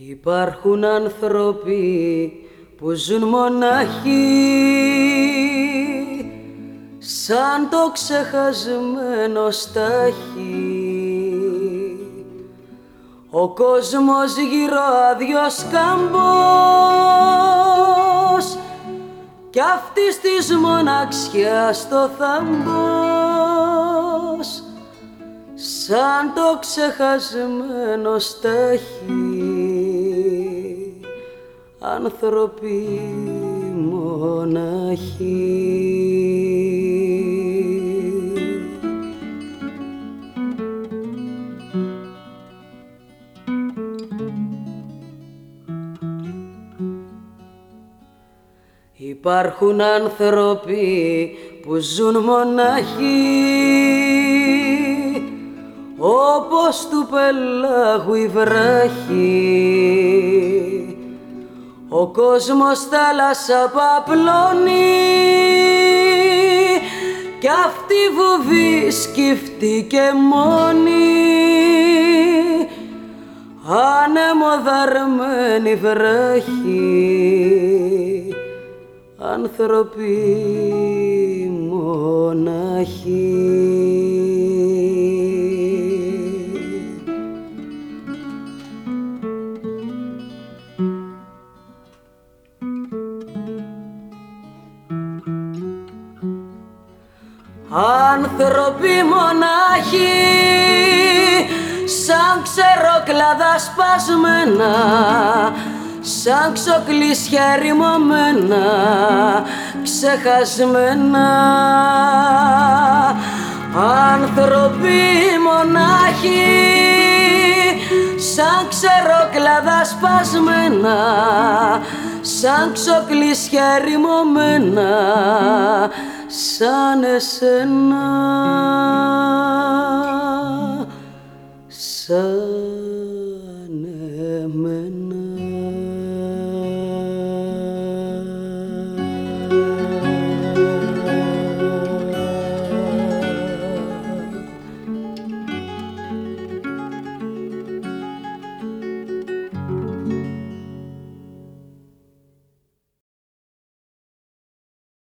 Υπάρχουν άνθρωποι που ζουν μοναχοί σαν το ξεχασμένο στάχι. Ο κόσμος γύρω άδειος κάμπος κι αυτής της μοναξιάς το θάμπος σαν το ξεχασμένο στάχι. Άνθρωποι μοναχοί. Υπάρχουν άνθρωποι που ζουν μοναχοί όπως του πελάγου η βράχη. Ο κόσμος θάλασσα παπλώνει κι αυτή βουβή σκυφτεί και μόνη, ανεμοδαρμένη βράχη. Άνθρωποι μοναχοί. Άνθρωποι μονάχοι σαν ξερόκλαδα σπασμένα, σαν ξοκλήσια ερημωμένα, ξεχασμένα. Άνθρωποι μονάχοι σαν ξερόκλαδα σπασμένα, σαν ξοκλήσια ερημωμένα, σαν εσένα, σαν